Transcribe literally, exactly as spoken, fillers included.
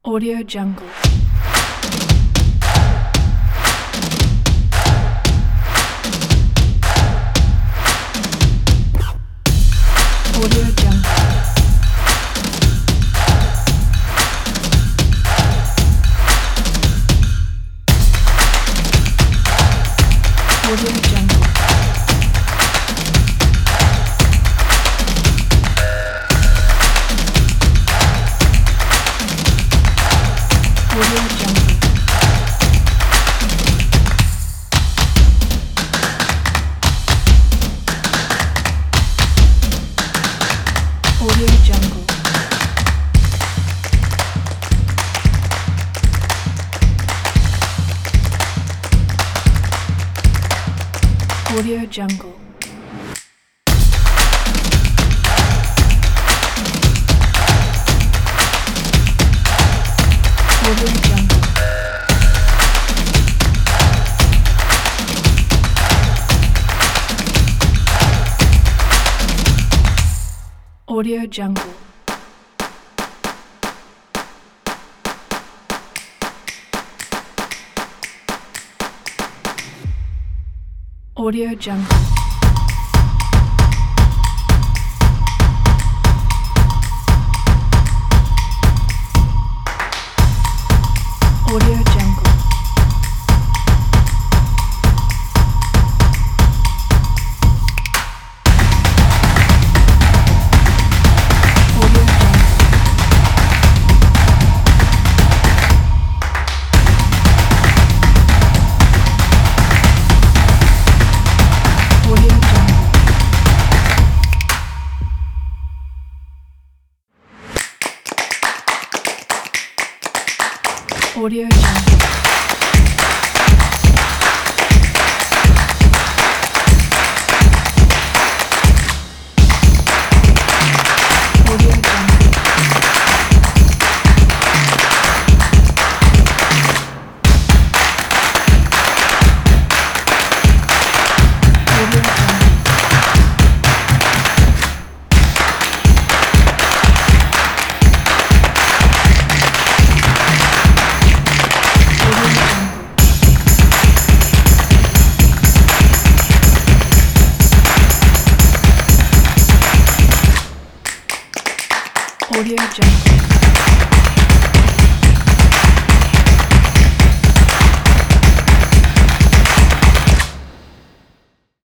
Audio Jungle. Audio Jungle. Audio Jungle. Audio Jungle. Audio Jungle. Audio Jungle. Audio Jungle. Audio Jungle. Audio Jungle. Audio Jungle. Audio Jungle. Audio Jungle. Audio Jungle. Audio Jungle. Audio Jungle. Audio Jungle.